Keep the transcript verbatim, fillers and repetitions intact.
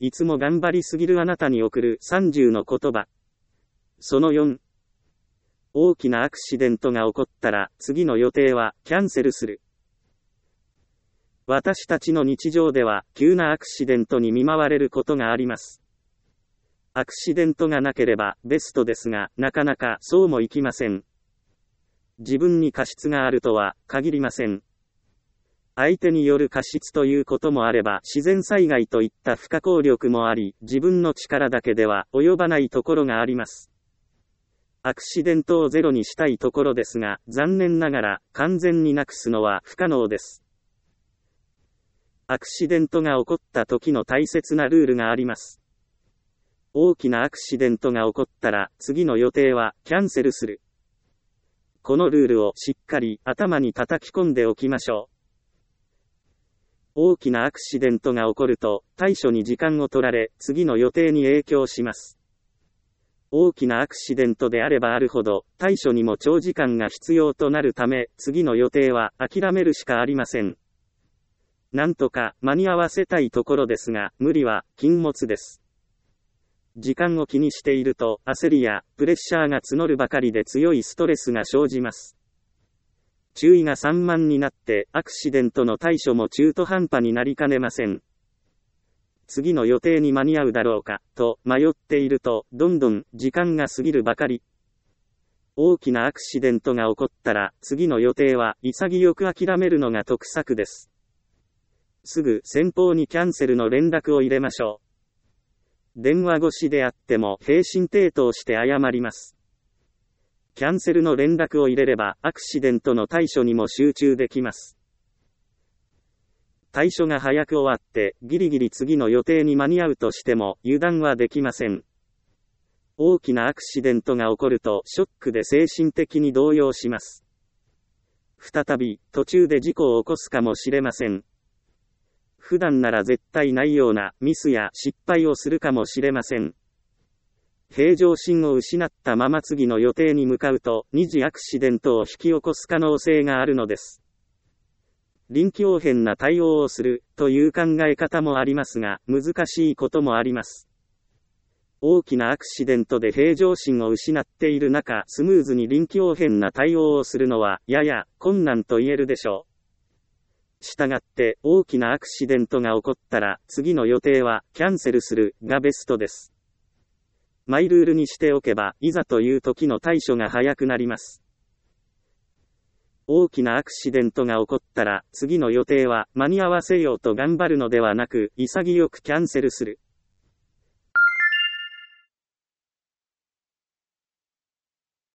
いつも頑張りすぎるあなたに送るさんじゅうの言葉。そのよん。大きなアクシデントが起こったら、次の予定はキャンセルする。私たちの日常では、急なアクシデントに見舞われることがあります。アクシデントがなければベストですが、なかなかそうもいきません。自分に過失があるとは限りません。相手による過失ということもあれば、自然災害といった不可抗力もあり、自分の力だけでは及ばないところがあります。アクシデントをゼロにしたいところですが、残念ながら完全になくすのは不可能です。アクシデントが起こった時の大切なルールがあります。大きなアクシデントが起こったら、次の予定はキャンセルする。このルールをしっかり頭に叩き込んでおきましょう。大きなアクシデントが起こると、対処に時間を取られ、次の予定に影響します。大きなアクシデントであればあるほど、対処にも長時間が必要となるため、次の予定は諦めるしかありません。なんとか間に合わせたいところですが、無理は禁物です。時間を気にしていると、焦りやプレッシャーが募るばかりで強いストレスが生じます。注意が散漫になって、アクシデントの対処も中途半端になりかねません。次の予定に間に合うだろうか、と迷っていると、どんどん時間が過ぎるばかり。大きなアクシデントが起こったら、次の予定は潔く諦めるのが得策です。すぐ先方にキャンセルの連絡を入れましょう。電話越しであっても平身低頭して謝ります。キャンセルの連絡を入れればアクシデントの対処にも集中できます。対処が早く終わってギリギリ次の予定に間に合うとしても油断はできません。大きなアクシデントが起こるとショックで精神的に動揺します。再び途中で事故を起こすかもしれません。普段なら絶対ないようなミスや失敗をするかもしれません。平常心を失ったまま次の予定に向かうと二次アクシデントを引き起こす可能性があるのです。臨機応変な対応をするという考え方もありますが、難しいこともあります。大きなアクシデントで平常心を失っている中、スムーズに臨機応変な対応をするのはやや困難と言えるでしょう。したがって大きなアクシデントが起こったら次の予定はキャンセルするがベストです。マイルールにしておけばいざという時の対処が早くなります。大きなアクシデントが起こったら次の予定は間に合わせようと頑張るのではなく潔くキャンセルする。